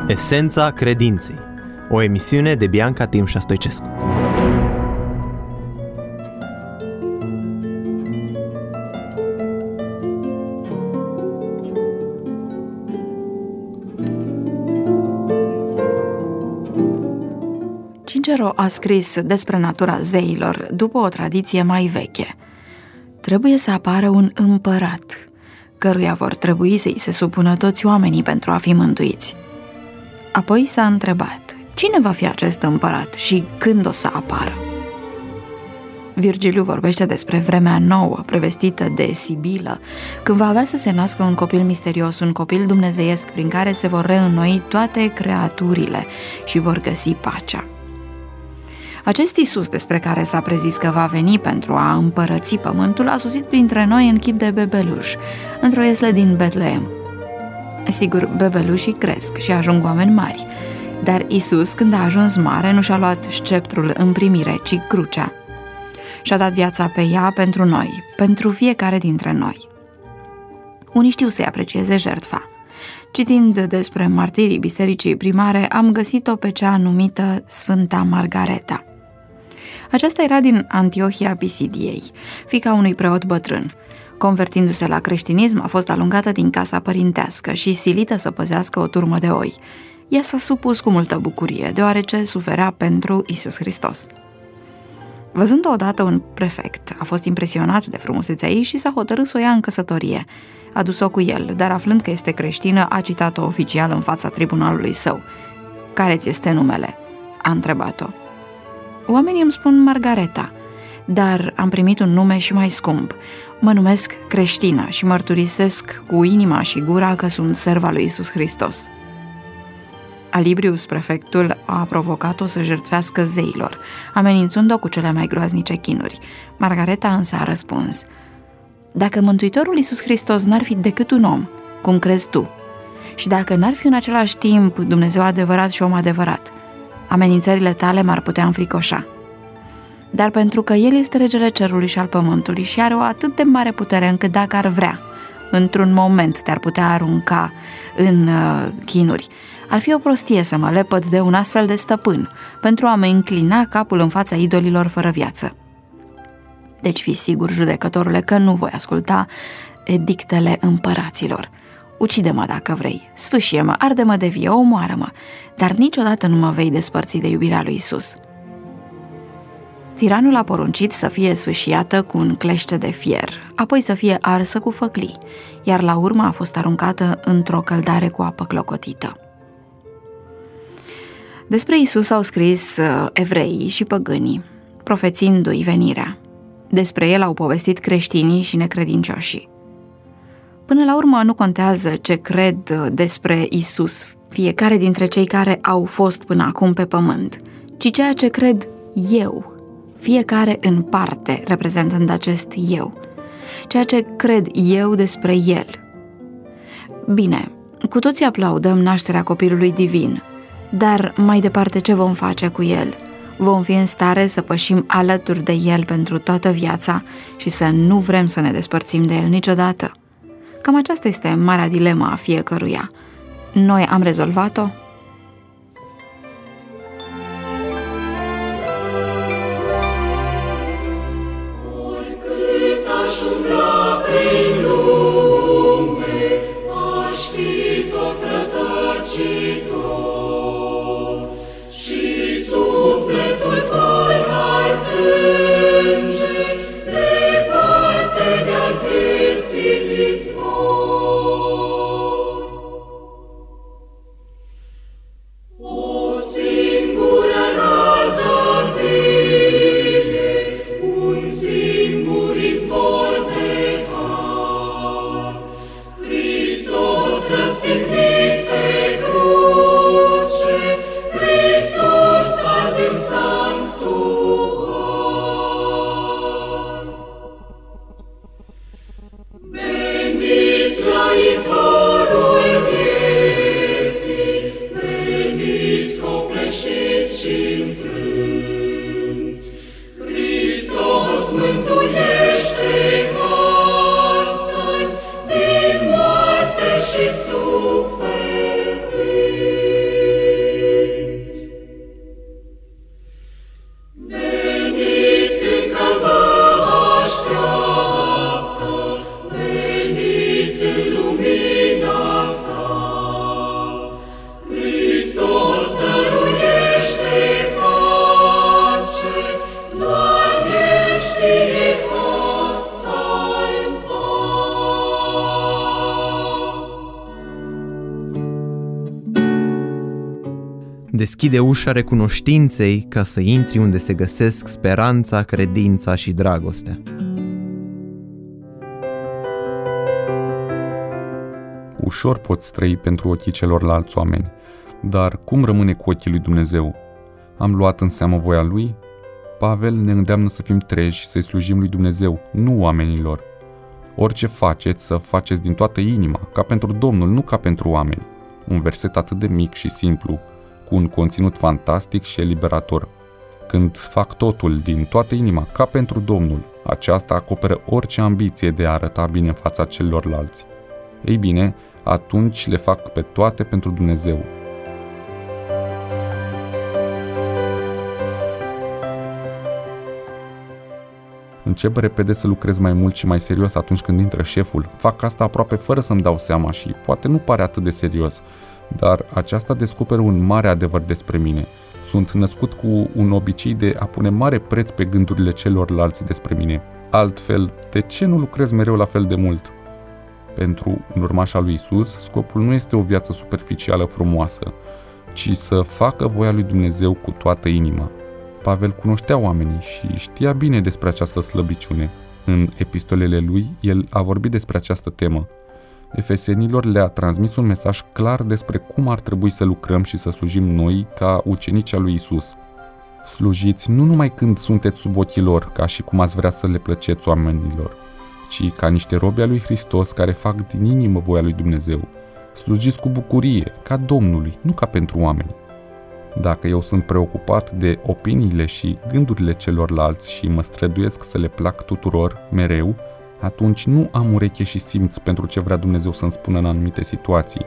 Esența credinței. O emisiune de Bianca Timșa Stoicescu. Cicero a scris despre natura zeilor după o tradiție mai veche. Trebuie să apară un împărat, căruia vor trebui să-i se supună toți oamenii pentru a fi mântuiți. Apoi s-a întrebat, cine va fi acest împărat și când o să apară? Virgiliu vorbește despre vremea nouă, prevestită de Sibilă, când va avea să se nască un copil misterios, un copil dumnezeiesc prin care se vor reînnoi toate creaturile și vor găsi pacea. Acest Iisus despre care s-a prezis că va veni pentru a împărăți pământul a sosit printre noi în chip de bebeluș, într-o iesle din Betleem. Sigur, bebelușii cresc și ajung oameni mari, dar Iisus, când a ajuns mare, nu și-a luat sceptrul în primire, ci crucea. Și-a dat viața pe ea pentru noi, pentru fiecare dintre noi. Unii știu să-i aprecieze jertfa. Citind despre martirii bisericii primare, am găsit-o pe cea numită Sfânta Margareta. Aceasta era din Antiohia Pisidiei, fiica unui preot bătrân. Convertindu-se la creștinism, a fost alungată din casa părintească și silită să păzească o turmă de oi. Ea s-a supus cu multă bucurie, deoarece suferea pentru Iisus Hristos. Văzând-o odată un prefect, a fost impresionat de frumusețea ei și s-a hotărât să o ia în căsătorie. A dus-o cu el, dar aflând că este creștină, a citat-o oficial în fața tribunalului său. Care-ți este numele? A întrebat-o. Oamenii îmi spun Margareta, dar am primit un nume și mai scump. Mă numesc creștină și mărturisesc cu inima și gura că sunt serva lui Iisus Hristos. Alibrius, prefectul, a provocat-o să jertfească zeilor, amenințând-o cu cele mai groaznice chinuri. Margareta însă a răspuns: dacă Mântuitorul Iisus Hristos n-ar fi decât un om, cum crezi tu, și dacă n-ar fi în același timp Dumnezeu adevărat și om adevărat, amenințările tale m-ar putea înfricoșa. Dar pentru că El este regele cerului și al pământului și are o atât de mare putere încât dacă ar vrea, într-un moment te-ar putea arunca în chinuri, ar fi o prostie să mă lepăd de un astfel de stăpân pentru a mă înclina capul în fața idolilor fără viață. Deci fii sigur, judecătorule, că nu voi asculta edictele împăraților. Ucide-mă dacă vrei, sfâșie-mă, arde-mă de vie, omoară-mă, dar niciodată nu mă vei despărți de iubirea lui Iisus. Tiranul a poruncit să fie sfâșiată cu un clește de fier, apoi să fie arsă cu făclii, iar la urmă a fost aruncată într-o căldare cu apă clocotită. Despre Iisus au scris evreii și păgânii, profețindu-i venirea. Despre el au povestit creștinii și necredincioșii. Până la urmă nu contează ce cred despre Iisus fiecare dintre cei care au fost până acum pe pământ, ci ceea ce cred eu, fiecare în parte reprezentând acest eu, ceea ce cred eu despre el. Bine, cu toții aplaudăm nașterea copilului divin, dar mai departe ce vom face cu el? Vom fi în stare să pășim alături de el pentru toată viața și să nu vrem să ne despărțim de el niciodată? Cam aceasta este marea dilemă a fiecăruia. Noi am rezolvat-o? Oricât aș umbla prin lume, aș fi tot rătăcitor și sufletul cor ar plânge departe de-al vieții izvor. O singură rază vie, un singur izvor de har, Hristos răstignit pe cruce, Hristos azi în sanctuar. Veniți la izvorul vieții, veniți copleșiți și înfrânți. Hristos mântuiește astăzi din moarte și suferință. Deschide ușa recunoștinței ca să intri unde se găsesc speranța, credința și dragostea. Ușor poți trăi pentru ochii celorlalți oameni, dar cum rămâne cu ochii lui Dumnezeu? Am luat în seamă voia Lui? Pavel ne îndeamnă să fim treji, să-i slujim lui Dumnezeu, nu oamenilor. Orice faceți, să faceți din toată inima, ca pentru Domnul, nu ca pentru oameni. Un verset atât de mic și simplu, cu un conținut fantastic și eliberator. Când fac totul din toată inima, ca pentru Domnul, aceasta acoperă orice ambiție de a arăta bine în fața celorlalți. Ei bine, atunci le fac pe toate pentru Dumnezeu. Încep repede să lucrez mai mult și mai serios atunci când intră șeful. Fac asta aproape fără să-mi dau seama și poate nu pare atât de serios, dar aceasta descoperă un mare adevăr despre mine. Sunt născut cu un obicei de a pune mare preț pe gândurile celorlalți despre mine. Altfel, de ce nu lucrez mereu la fel de mult? Pentru un urmaș al lui Isus, scopul nu este o viață superficială frumoasă, ci să facă voia lui Dumnezeu cu toată inima. Pavel cunoștea oamenii și știa bine despre această slăbiciune. În epistolele lui, el a vorbit despre această temă. Efesenilor le-a transmis un mesaj clar despre cum ar trebui să lucrăm și să slujim noi ca ucenici al lui Isus. Slujiți nu numai când sunteți sub ochii lor, ca și cum ați vrea să le plăceți oamenilor, ci ca niște robi al lui Hristos care fac din inimă voia lui Dumnezeu. Slujiți cu bucurie, ca Domnului, nu ca pentru oameni. Dacă eu sunt preocupat de opiniile și gândurile celorlalți și mă străduiesc să le plac tuturor, mereu, atunci nu am ureche și simț pentru ce vrea Dumnezeu să-mi spună în anumite situații.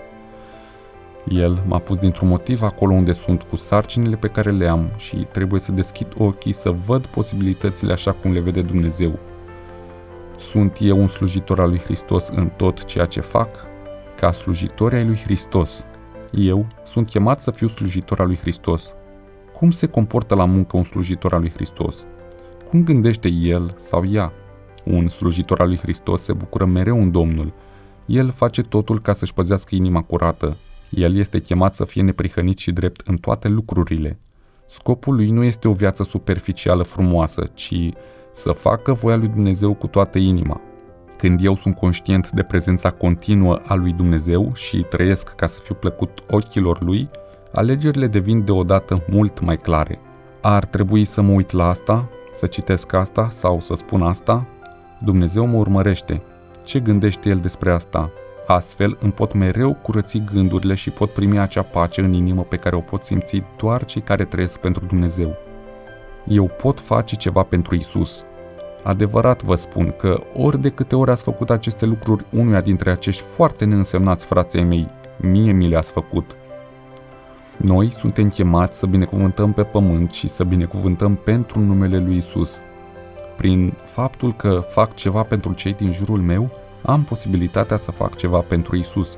El m-a pus dintr-un motiv acolo unde sunt cu sarcinile pe care le am și trebuie să deschid ochii să văd posibilitățile așa cum le vede Dumnezeu. Sunt eu un slujitor al lui Hristos în tot ceea ce fac? Ca slujitori ai lui Hristos. Eu sunt chemat să fiu slujitor al lui Hristos. Cum se comportă la muncă un slujitor al lui Hristos? Cum gândește el sau ea? Un slujitor al lui Hristos se bucură mereu în Domnul. El face totul ca să-și păzească inima curată. El este chemat să fie neprihănit și drept în toate lucrurile. Scopul lui nu este o viață superficială frumoasă, ci să facă voia lui Dumnezeu cu toată inima. Când eu sunt conștient de prezența continuă a lui Dumnezeu și trăiesc ca să fiu plăcut ochilor lui, alegerile devin deodată mult mai clare. Ar trebui să mă uit la asta, să citesc asta sau să spun asta? Dumnezeu mă urmărește. Ce gândește El despre asta? Astfel îmi pot mereu curăți gândurile și pot primi acea pace în inimă pe care o pot simți doar cei care trăiesc pentru Dumnezeu. Eu pot face ceva pentru Isus. Adevărat vă spun că ori de câte ori ați făcut aceste lucruri unuia dintre acești foarte neînsemnați frații mei, mie mi le-ați făcut. Noi suntem chemați să binecuvântăm pe pământ și să binecuvântăm pentru numele lui Isus. Prin faptul că fac ceva pentru cei din jurul meu, am posibilitatea să fac ceva pentru Isus.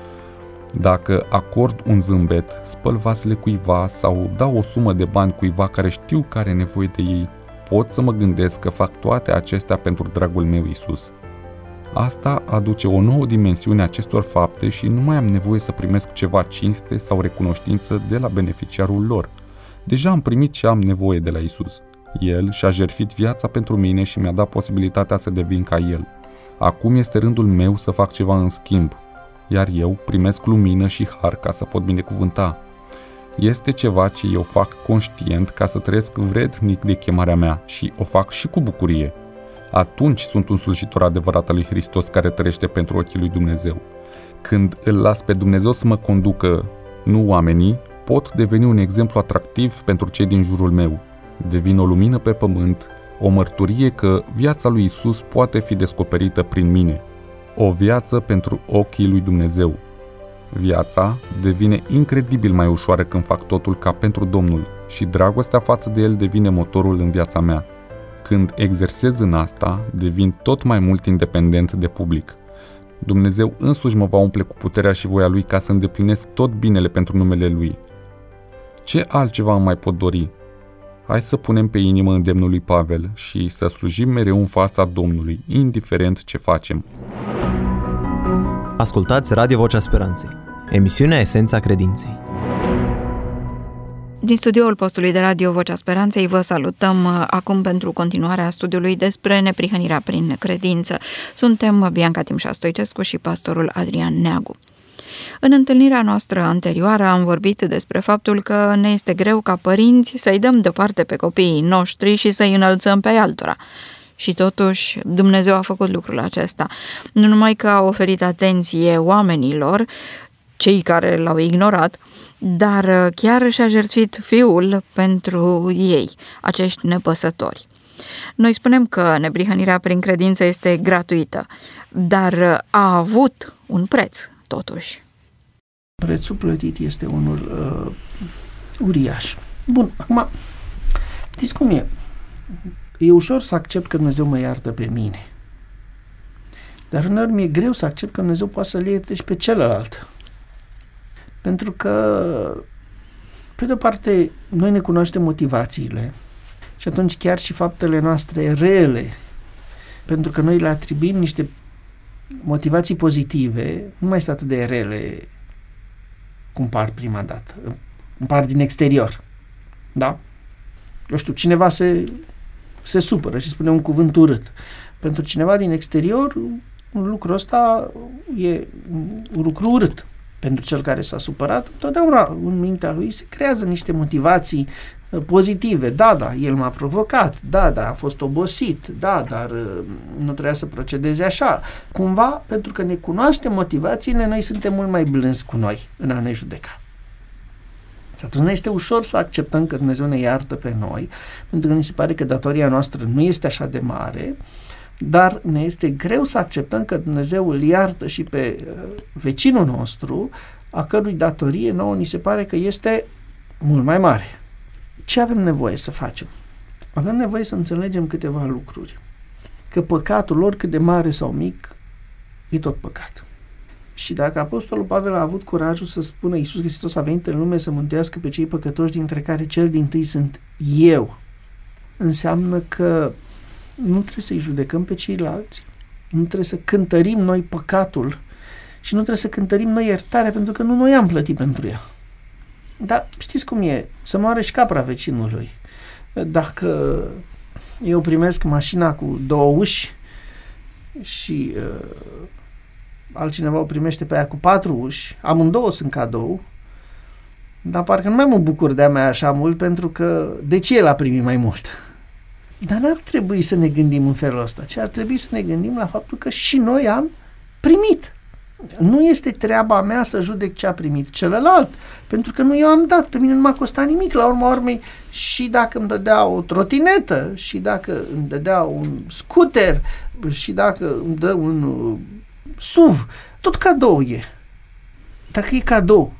Dacă acord un zâmbet, spăl vasele cuiva sau dau o sumă de bani cuiva care știu că are nevoie de ei, pot să mă gândesc că fac toate acestea pentru dragul meu Isus. Asta aduce o nouă dimensiune acestor fapte și nu mai am nevoie să primesc ceva cinste sau recunoștință de la beneficiarul lor. Deja am primit ce am nevoie de la Isus. El și-a jertfit viața pentru mine și mi-a dat posibilitatea să devin ca El. Acum este rândul meu să fac ceva în schimb, iar eu primesc lumină și har ca să pot binecuvânta. Este ceva ce eu fac conștient ca să trăiesc vrednic de chemarea mea și o fac și cu bucurie. Atunci sunt un slujitor adevărat al lui Hristos care trăiește pentru ochii lui Dumnezeu. Când îl las pe Dumnezeu să mă conducă, nu oamenii, pot deveni un exemplu atractiv pentru cei din jurul meu. Devin o lumină pe pământ, o mărturie că viața lui Isus poate fi descoperită prin mine. O viață pentru ochii lui Dumnezeu. Viața devine incredibil mai ușoară când fac totul ca pentru Domnul și dragostea față de El devine motorul în viața mea. Când exersez în asta, devin tot mai mult independent de public. Dumnezeu însuși mă va umple cu puterea și voia Lui ca să îndeplinesc tot binele pentru numele Lui. Ce altceva îmi mai pot dori? Hai să punem pe inimă îndemnul lui Pavel și să slujim mereu în fața Domnului, indiferent ce facem. Ascultați Radio Vocea Speranței, emisiunea Esența Credinței. Din studioul postului de radio Vocea Speranței vă salutăm acum pentru continuarea studiului despre neprihănirea prin credință. Suntem Bianca Timșa Stoicescu și pastorul Adrian Neagu. În întâlnirea noastră anterioară am vorbit despre faptul că ne este greu ca părinți să-i dăm deoparte pe copiii noștri și să-i înălțăm pe altora. Și totuși Dumnezeu a făcut lucrul acesta. Nu numai că a oferit atenție oamenilor, cei care l-au ignorat, dar chiar și-a jertfit Fiul pentru ei, acești nepăsători. Noi spunem că neprihănirea prin credință este gratuită, dar a avut un preț, totuși. Prețul plătit este unul uriaș. Bun, acum, știți cum e? E ușor să accept că Dumnezeu mă iartă pe mine. Dar uneori mi-e greu să accept că Dumnezeu poate să-l ierte și pe celălalt. Pentru că, pe de-o parte, noi ne cunoaștem motivațiile și atunci chiar și faptele noastre rele, pentru că noi le atribuim niște motivații pozitive, nu mai sunt atât de rele cum par prima dată, cum par din exterior. Da? Eu știu, cineva se supără și spune un cuvânt urât. Pentru cineva din exterior, lucrul ăsta e un lucru urât. Pentru cel care s-a supărat, întotdeauna în mintea lui se creează niște motivații pozitive. Da, el m-a provocat, da, a fost obosit, da, dar nu trebuia să procedeze așa. Cumva, pentru că ne cunoaștem motivațiile, noi suntem mult mai blânzi cu noi în a ne judeca. Și atunci ne este ușor să acceptăm că Dumnezeu ne iartă pe noi, pentru că ne se pare că datoria noastră nu este așa de mare, dar ne este greu să acceptăm că Dumnezeu îl iartă și pe vecinul nostru, a cărui datorie nouă ni se pare că este mult mai mare. Ce avem nevoie să facem? Avem nevoie să înțelegem câteva lucruri. Că păcatul, oricât de mare sau mic, e tot păcat. Și dacă Apostolul Pavel a avut curajul să spună Iisus Hristos a venit în lume să mântuiască pe cei păcătoși, dintre care cel dintâi sunt eu, înseamnă că nu trebuie să-i judecăm pe ceilalți, nu trebuie să cântărim noi păcatul și nu trebuie să cântărim noi iertarea, pentru că nu noi am plătit pentru ea. Dar știți cum e? Să moară și capra vecinului. Dacă eu primesc mașina cu 2 uși și altcineva o primește pe aia cu 4 uși, amândouă sunt cadou, dar parcă nu mai mă bucur de-a mea așa mult, pentru că de ce el a primit mai mult? Dar n-ar trebui să ne gândim în felul ăsta, ci ar trebui să ne gândim la faptul că și noi am primit. Nu este treaba mea să judec ce a primit celălalt, pentru că nu eu am dat, pe mine nu m-a costat nimic, la urma urmei, și dacă îmi dădea o trotinetă, și dacă îmi dădea un scooter, și dacă îmi dă un SUV, tot cadou e. Dacă e cadou,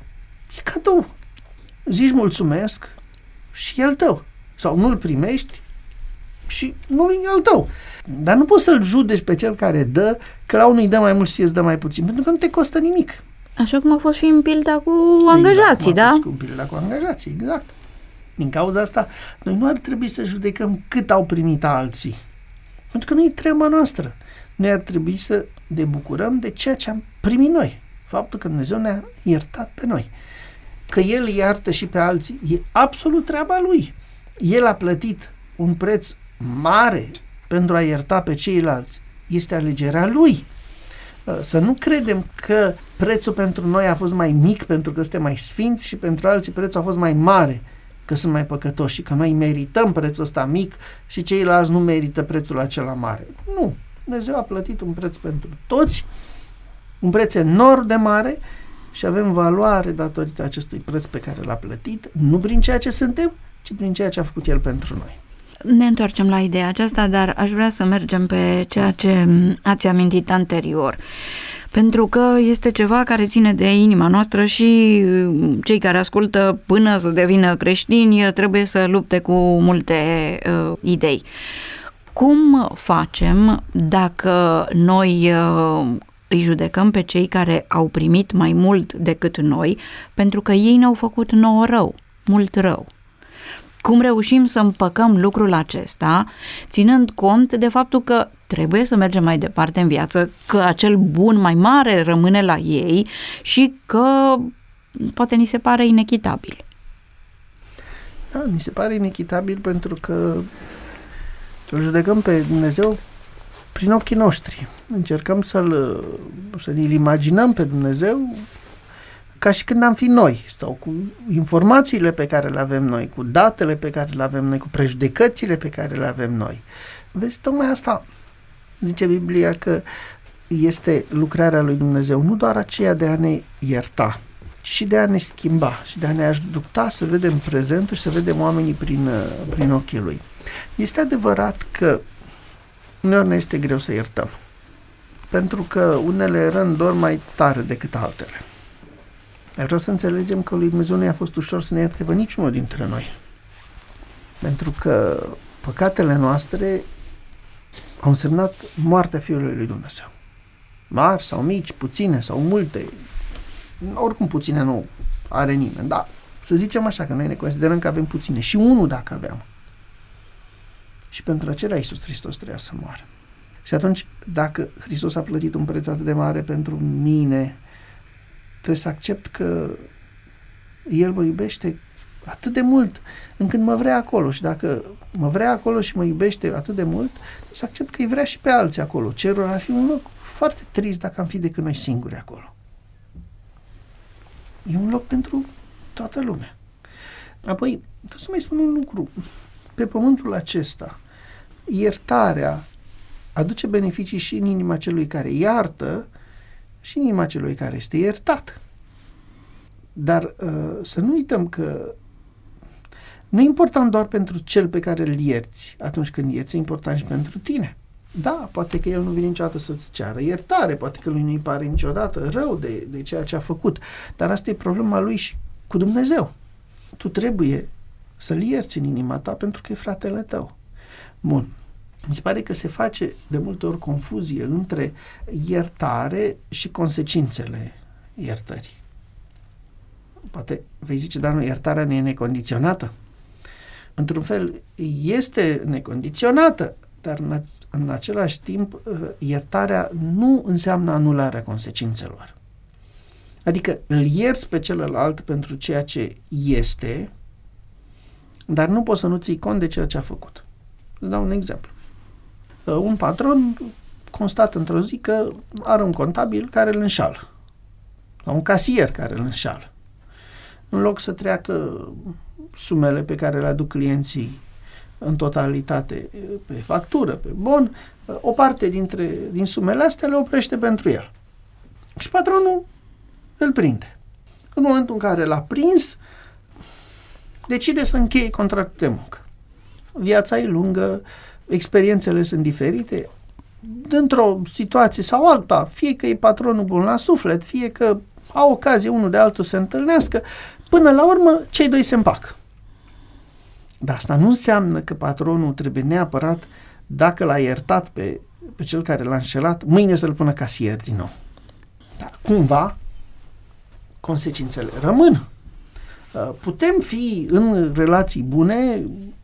zici mulțumesc și e al tău. Sau nu-l primești și nu e al tău. Dar nu poți să-l judeci pe cel care dă, că la unul îi dă mai mult și îți dă mai puțin, pentru că nu te costă nimic. Așa cum a fost și în pilda cu angajații, da? Cu pilda cu angajații, exact. Din cauza asta, noi nu ar trebui să judecăm cât au primit alții, pentru că nu e treaba noastră. Noi ar trebui să ne bucurăm de ceea ce am primit noi. Faptul că Dumnezeu ne-a iertat pe noi. Că El iartă și pe alții, e absolut treaba Lui. El a plătit un preț mare pentru a ierta pe ceilalți. Este alegerea Lui. Să nu credem că prețul pentru noi a fost mai mic pentru că suntem mai sfinți și pentru alții prețul a fost mai mare că sunt mai păcătoși și că noi merităm prețul ăsta mic și ceilalți nu merită prețul acela mare. Nu. Dumnezeu a plătit un preț pentru toți, un preț enorm de mare și avem valoare datorită acestui preț pe care l-a plătit, nu prin ceea ce suntem, ci prin ceea ce a făcut El pentru noi. Ne întoarcem la ideea aceasta, dar aș vrea să mergem pe ceea ce ați amintit anterior. Pentru că este ceva care ține de inima noastră și cei care ascultă până să devină creștini trebuie să lupte cu multe idei. Cum facem dacă noi îi judecăm pe cei care au primit mai mult decât noi, pentru că ei ne-au făcut nouă rău, mult rău? Cum reușim să împăcăm lucrul acesta, ținând cont de faptul că trebuie să mergem mai departe în viață, că acel bun mai mare rămâne la ei și că poate ni se pare inechitabil? Da, mi se pare inechitabil pentru că îl judecăm pe Dumnezeu prin ochii noștri. Încercăm să ne-l imaginăm pe Dumnezeu ca și când am fi noi, sau cu informațiile pe care le avem noi, cu datele pe care le avem noi, cu prejudecățile pe care le avem noi. Vezi, tocmai asta zice Biblia că este lucrarea lui Dumnezeu, nu doar aceea de a ne ierta, ci și de a ne schimba și de a ne ajuta să vedem prezentul și să vedem oamenii prin ochii Lui. Este adevărat că uneori ne este greu să iertăm, pentru că unele răni dor mai tare decât altele. Dar vreau să înțelegem că lui Dumnezeu nu i-a fost ușor să ne ierte pe niciunul dintre noi, pentru că păcatele noastre au însemnat moartea Fiului lui Dumnezeu. Mari sau mici, puține sau multe, oricum puține nu are nimeni, dar să zicem așa că noi ne considerăm că avem puține și unul dacă aveam. Și pentru acelea Iisus Hristos trebuia să moară. Și atunci, dacă Hristos a plătit un preț atât de mare pentru mine, trebuie să accept că El mă iubește atât de mult încât mă vrea acolo. Și dacă mă vrea acolo și mă iubește atât de mult, să accept că îi vrea și pe alții acolo. Cerul ar fi un loc foarte trist dacă am fi decât noi singuri acolo. E un loc pentru toată lumea. Apoi, trebuie să mai spun un lucru. Pe pământul acesta, iertarea aduce beneficii și în inima celui care iartă și în inima celui care este iertat. Dar să nu uităm că nu e important doar pentru cel pe care îl ierți atunci când ierți, e important și pentru tine. Da, poate că el nu vine niciodată să-ți ceară iertare, poate că lui nu-i pare niciodată rău de ceea ce a făcut, dar asta e problema lui și cu Dumnezeu. Tu trebuie să-l ierți în inima ta pentru că e fratele tău. Bun. Mi se pare că se face de multe ori confuzie între iertare și consecințele iertării. Poate vei zice, dar nu, iertarea nu e necondiționată. Într-un fel, este necondiționată, dar în același timp, iertarea nu înseamnă anularea consecințelor. Adică îl ierți pe celălalt pentru ceea ce este, dar nu poți să nu ții cont de ceea ce a făcut. Îți dau un exemplu. Un patron constată într-o zi că are un contabil care îl înșală, sau un casier care îl înșală. În loc să treacă sumele pe care le aduc clienții în totalitate pe factură, pe bon, o parte din sumele astea le oprește pentru el. Și patronul îl prinde. În momentul în care l-a prins, decide să încheie contractul de muncă. Viața e lungă, experiențele sunt diferite, dintr-o situație sau alta, fie că e patronul bun la suflet, fie că au ocazie unul de altul să se întâlnească, până la urmă cei doi se împacă. Dar asta nu înseamnă că patronul trebuie neapărat, dacă l-a iertat pe cel care l-a înșelat, mâine să-l pună casier din nou. Dar cumva consecințele rămân. Putem fi în relații bune,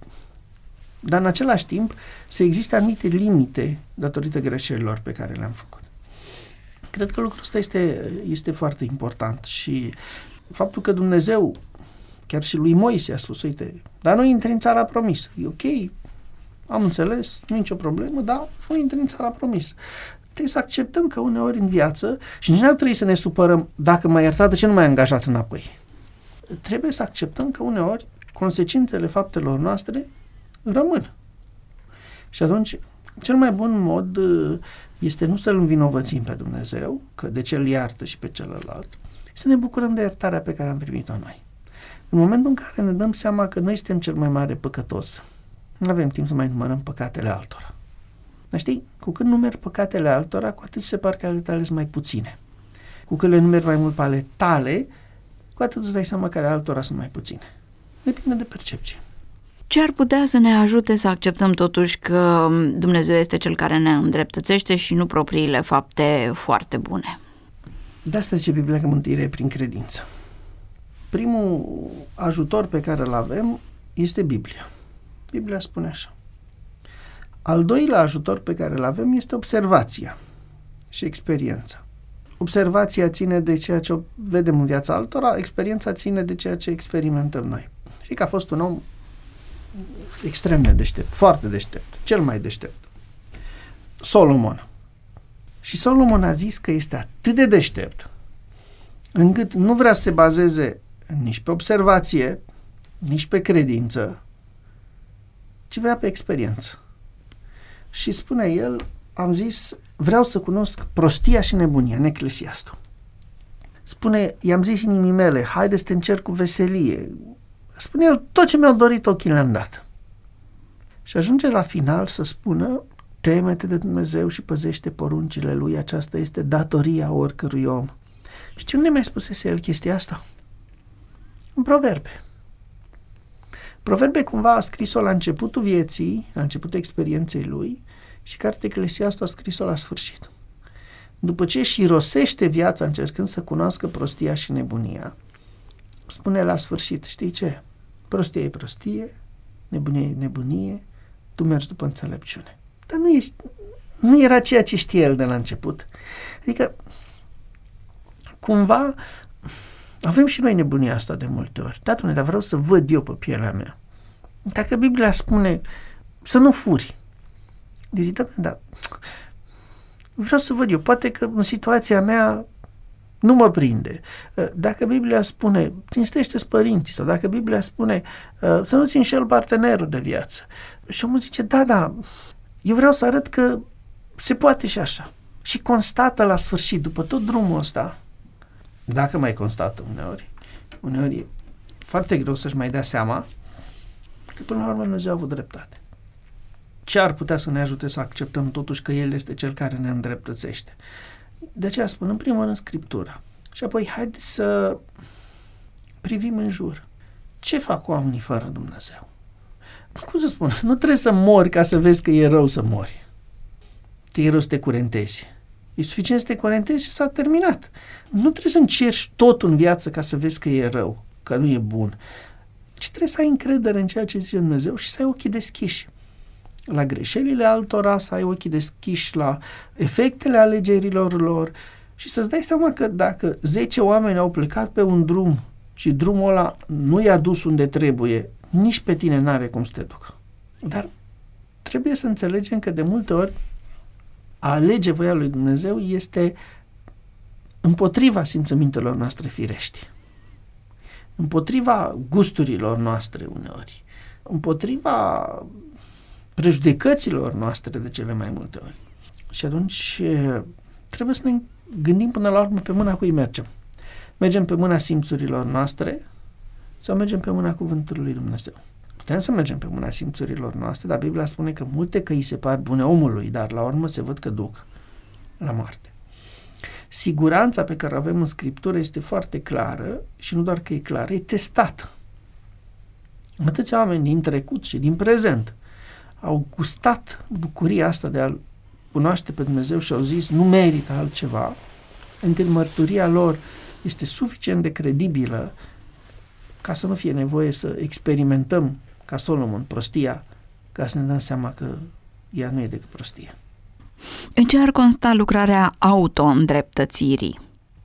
dar în același timp să existe anumite limite datorită greșelilor pe care le-am făcut. Cred că lucrul ăsta este foarte important și faptul că Dumnezeu, chiar și lui Moise a spus, uite, dar nu intri în țara promisă. E ok, am înțeles, nu e nicio problemă, dar nu intri în țara promisă. Trebuie să acceptăm că uneori în viață, și nici nu ar trebui să ne supărăm, dacă m-a iertat, de ce nu m-ai angajat înapoi? Trebuie să acceptăm că uneori consecințele faptelor noastre rămân. Și atunci, cel mai bun mod este nu să-L învinovățim pe Dumnezeu, că de ce îl iartă și pe celălalt, să ne bucurăm de iertarea pe care am primit-o noi. În momentul în care ne dăm seama că noi suntem cel mai mare păcătos, nu avem timp să mai numărăm păcatele altora. Dar știi, cu cât numeri păcatele altora, cu atât se par că ale tale sunt mai puține. Cu cât le numeri mai mult pe ale tale, cu atât îți dai seama că ale altora sunt mai puține. Depinde de percepție. Ce ar putea să ne ajute să acceptăm totuși că Dumnezeu este Cel care ne îndreptățește și nu propriile fapte foarte bune? De asta zice Biblia că mântuirea e prin credință. Primul ajutor pe care îl avem este Biblia. Biblia spune așa. Al doilea ajutor pe care îl avem este observația și experiența. Observația ține de ceea ce vedem în viața altora, experiența ține de ceea ce experimentăm noi. Și că a fost un om extrem de deștept, foarte deștept, cel mai deștept, Solomon. Și Solomon a zis că este atât de deștept încât nu vrea să se bazeze nici pe observație, nici pe credință, ci vrea pe experiență. Și spune el, am zis, vreau să cunosc prostia și nebunia în Eclesiastul. Spune, i-am zis inimii mele, haide să te încerc cu veselie. Spune el, tot ce mi-au dorit ochii le-am dat. Și ajunge la final să spună, teme-te de Dumnezeu și păzește poruncile Lui, aceasta este datoria oricărui om. Știi unde mi-a spusese el chestia asta? În Proverbe. Proverbe cumva a scris-o la începutul vieții, la începutul experienței lui și cartea Eclesiastul a scris-o la sfârșit. După ce își irosește viața încercând să cunoască prostia și nebunia, spune la sfârșit, știi ce? Prostie e prostie, nebunie e nebunie, tu mergi după înțelepciune. Dar nu era ceea ce știe el de la început. Adică, cumva, avem și noi nebunia asta de multe ori. Da, Doamne, dar vreau să văd eu pe pielea mea. Dacă Biblia spune să nu furi, de zi, da, dar vreau să văd eu. Poate că în situația mea nu mă prinde. Dacă Biblia spune cinstește-ți părinții sau dacă Biblia spune să nu-ți înșel partenerul de viață. Și omul zice, da, eu vreau să arăt că se poate și așa. Și constată la sfârșit, după tot drumul ăsta, dacă mai constată uneori e foarte greu să-și mai dea seama că până la urmă Dumnezeu a avut dreptate. Ce ar putea să ne ajute să acceptăm totuși că El este Cel care ne îndreptățește? De aceea spun, în primul rând, Scriptura. Și apoi, haideți să privim în jur. Ce fac oamenii fără Dumnezeu? Cum să spun? Nu trebuie să mori ca să vezi că e rău să mori. E rău să te curentezi. E suficient să te curentezi și s-a terminat. Nu trebuie să încerci totul în viață ca să vezi că e rău, că nu e bun. Ci trebuie să ai încredere în ceea ce zice Dumnezeu și să ai ochii deschiși la greșelile altora, să ai ochii deschiși la efectele alegerilor lor și să-ți dai seama că dacă 10 oameni au plecat pe un drum și drumul ăla nu i-a dus unde trebuie, nici pe tine n-are cum să te ducă. Dar trebuie să înțelegem că de multe ori a alege voia lui Dumnezeu este împotriva simțămintelor noastre firești, împotriva gusturilor noastre uneori, împotriva prejudecăților noastre de cele mai multe ori. Și atunci trebuie să ne gândim până la urmă pe mâna cui mergem. Mergem pe mâna simțurilor noastre sau mergem pe mâna cuvântului lui Dumnezeu. Putem să mergem pe mâna simțurilor noastre, dar Biblia spune că multe căi se par bune omului, dar la urmă se văd că duc la moarte. Siguranța pe care o avem în Scriptură este foarte clară și nu doar că e clară, e testată. Atâția oameni din trecut și din prezent au gustat bucuria asta de a-L cunoaște pe Dumnezeu și au zis nu merită altceva, încât mărturia lor este suficient de credibilă ca să nu fie nevoie să experimentăm ca Solomon prostia, ca să ne dăm seama că ea nu e decât prostie. În ce ar consta lucrarea auto-îndreptățirii?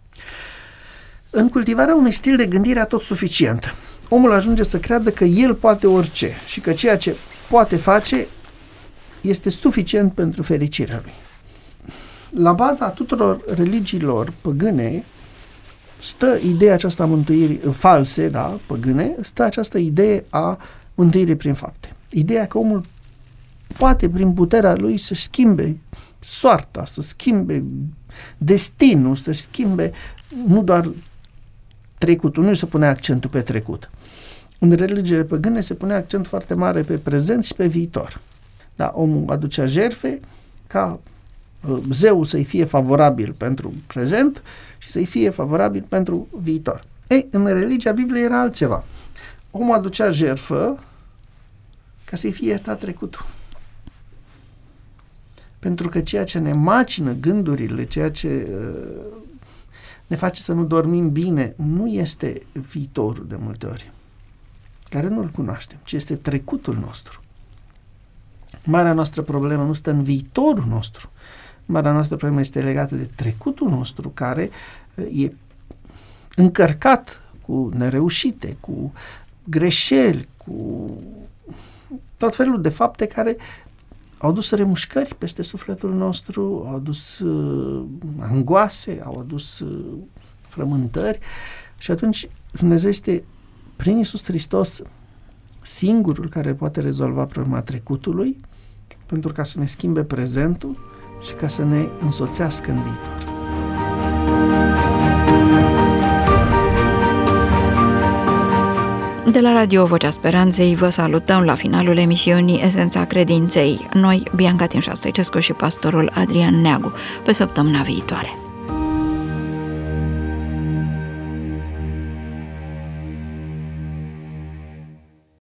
În cultivarea unui stil de gândire atot suficient. Omul ajunge să creadă că el poate orice și că ceea ce poate face este suficient pentru fericirea lui. La baza tuturor religiilor păgâne stă ideea aceasta a mântuirii false, da, păgâne, stă această idee a mântuirii prin fapte. Ideea că omul poate prin puterea lui să schimbe soarta, să schimbe destinul, să schimbe nu doar trecutul, nu se pune accentul pe trecut. În religiile păgâne se pune accent foarte mare pe prezent și pe viitor. Da, omul aducea jertfe ca zeul să-i fie favorabil pentru prezent și să-i fie favorabil pentru viitor. Ei, în religia Bibliei era altceva. Omul aducea jertfă ca să-i fie iertat trecutul. Pentru că ceea ce ne macină gândurile, ceea ce ne face să nu dormim bine, nu este viitorul de multe ori, care nu-l cunoaștem, ci este trecutul nostru. Marea noastră problemă nu stă în viitorul nostru. Marea noastră problemă este legată de trecutul nostru, care e încărcat cu nereușite, cu greșeli, cu tot felul de fapte care au adus remușcări peste sufletul nostru, au adus angoase, au adus frământări și atunci Dumnezeu este, prin Iisus Hristos, singurul care poate rezolva problema trecutului pentru ca să ne schimbe prezentul și ca să ne însoțească în viitor. De la Radio Vocea Speranței vă salutăm la finalul emisiunii Esența Credinței. Noi, Bianca Timșa Stoicescu și pastorul Adrian Neagu, pe săptămâna viitoare.